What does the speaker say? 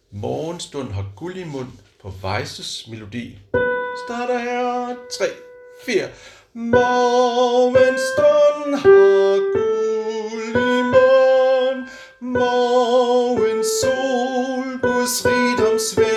Morgenstund har guld i mund på Weises melodi. Starter her. 3, 4. Morgenstund har guld i mund. Morgens sol, Guds rigdoms